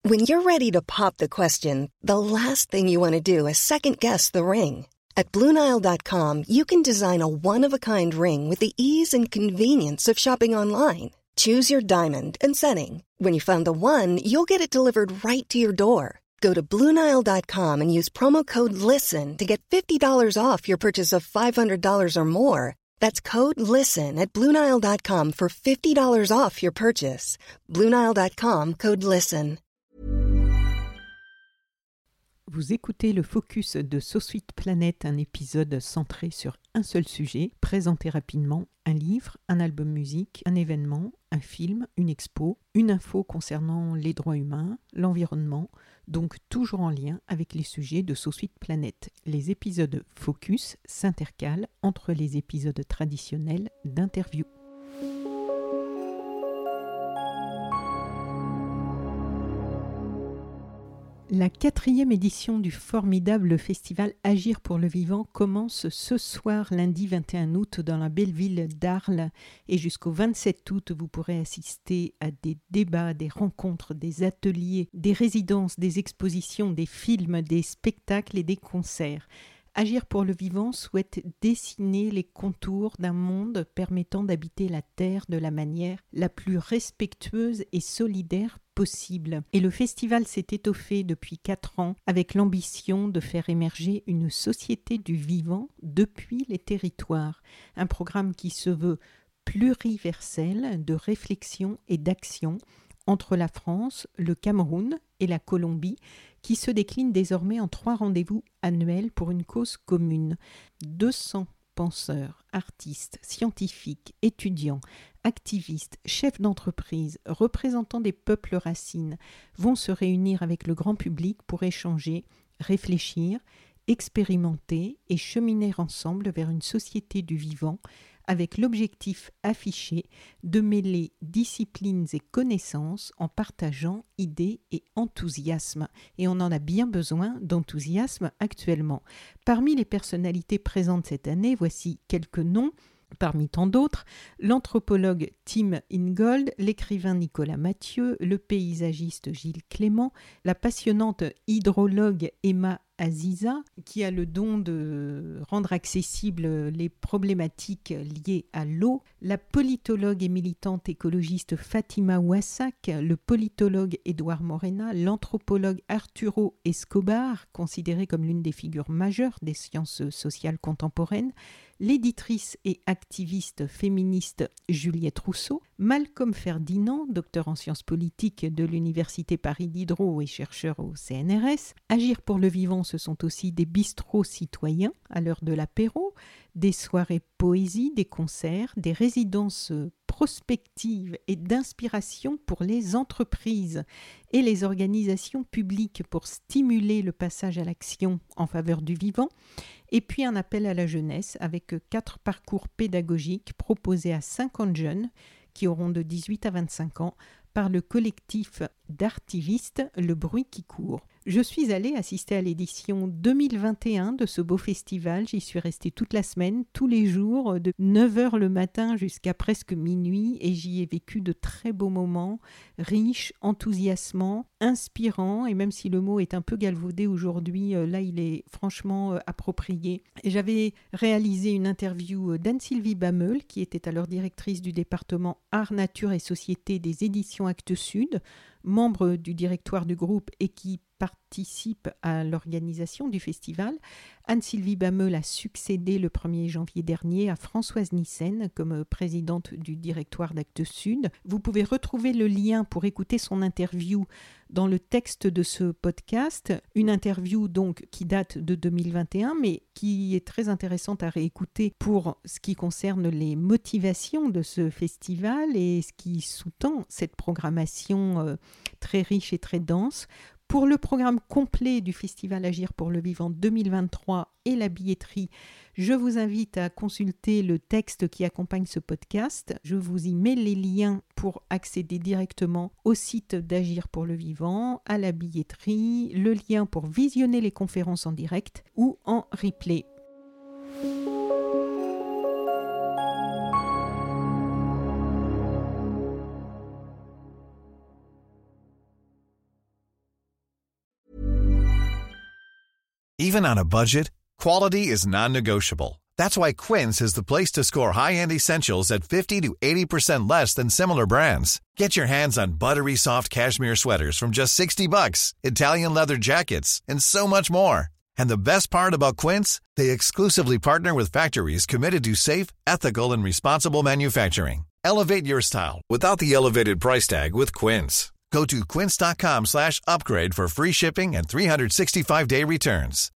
When you're ready to pop the question, the last thing you want to do is second-guess the ring. At BlueNile.com, you can design a one-of-a-kind ring with the ease and convenience of shopping online. Choose your diamond and setting. When you find the one, you'll get it delivered right to your door. Go to BlueNile.com and use promo code LISTEN to get $50 off your purchase of $500 or more. That's code LISTEN at BlueNile.com for $50 off your purchase. BlueNile.com, code LISTEN. Vous écoutez le Focus de SoSuite Planète, un épisode centré sur un seul sujet, présenté rapidement un livre, un album musique, un événement, un film, une expo, une info concernant les droits humains, l'environnement, donc toujours en lien avec les sujets de SoSuite Planète. Les épisodes Focus s'intercalent entre les épisodes traditionnels d'interview. La 4e édition du formidable festival Agir pour le vivant commence ce soir, lundi 21 août, dans la belle ville d'Arles. Et jusqu'au 27 août, vous pourrez assister à des débats, des rencontres, des ateliers, des résidences, des expositions, des films, des spectacles et des concerts. Agir pour le vivant souhaite dessiner les contours d'un monde permettant d'habiter la Terre de la manière la plus respectueuse et solidaire possible. Et le festival s'est étoffé depuis 4 ans avec l'ambition de faire émerger une société du vivant depuis les territoires. Un programme qui se veut pluriversel de réflexion et d'action entre la France, le Cameroun et la Colombie, qui se décline désormais en 3 rendez-vous annuels pour une cause commune. 200 penseurs, artistes, scientifiques, étudiants, activistes, chefs d'entreprise, représentants des peuples racines vont se réunir avec le grand public pour échanger, réfléchir, expérimenter et cheminer ensemble vers une société du vivant avec l'objectif affiché de mêler disciplines et connaissances en partageant idées et enthousiasme. Et on en a bien besoin d'enthousiasme actuellement. Parmi les personnalités présentes cette année, voici quelques noms. Parmi tant d'autres, l'anthropologue Tim Ingold, l'écrivain Nicolas Mathieu, le paysagiste Gilles Clément, la passionnante hydrologue Emma Aziza, qui a le don de rendre accessibles les problématiques liées à l'eau, la politologue et militante écologiste Fatima Ouassak, le politologue Édouard Morena, l'anthropologue Arturo Escobar, considéré comme l'une des figures majeures des sciences sociales contemporaines, l'éditrice et activiste féministe Juliette Rousseau, Malcolm Ferdinand, docteur en sciences politiques de l'Université Paris Diderot et chercheur au CNRS. Agir pour le vivant, ce sont aussi des bistrots citoyens à l'heure de l'apéro, des soirées poésie, des concerts, des résidences prospectives et d'inspiration pour les entreprises et les organisations publiques pour stimuler le passage à l'action en faveur du vivant, et puis un appel à la jeunesse avec 4 parcours pédagogiques proposés à 50 jeunes qui auront de 18 à 25 ans par le collectif d'artivistes Le Bruit qui court. Je suis allée assister à l'édition 2021 de ce beau festival. J'y suis restée toute la semaine, tous les jours, de 9h le matin jusqu'à presque minuit, et j'y ai vécu de très beaux moments, riches, enthousiasmants, inspirants, et même si le mot est un peu galvaudé aujourd'hui, là il est franchement approprié. Et j'avais réalisé une interview d'Anne-Sylvie Bameul, qui était alors directrice du département Art, Nature et Société des éditions Actes Sud, membre du directoire du groupe et qui participe à l'organisation du festival. Anne-Sylvie Bameul a succédé le 1er janvier dernier à Françoise Nyssen comme présidente du directoire d'Actes Sud. Vous pouvez retrouver le lien pour écouter son interview dans le texte de ce podcast. Une interview donc qui date de 2021 mais qui est très intéressante à réécouter pour ce qui concerne les motivations de ce festival et ce qui sous-tend cette programmation très riche et très dense. Pour le programme complet du Festival Agir pour le Vivant 2023 et la billetterie, je vous invite à consulter le texte qui accompagne ce podcast. Je vous y mets les liens pour accéder directement au site d'Agir pour le Vivant, à la billetterie, le lien pour visionner les conférences en direct ou en replay. Even on a budget, quality is non-negotiable. That's why Quince is the place to score high-end essentials at 50 to 80% less than similar brands. Get your hands on buttery soft cashmere sweaters from just $60, Italian leather jackets, and so much more. And the best part about Quince, they exclusively partner with factories committed to safe, ethical, and responsible manufacturing. Elevate your style without the elevated price tag with Quince. Go to quince.com/upgrade for free shipping and 365-day returns.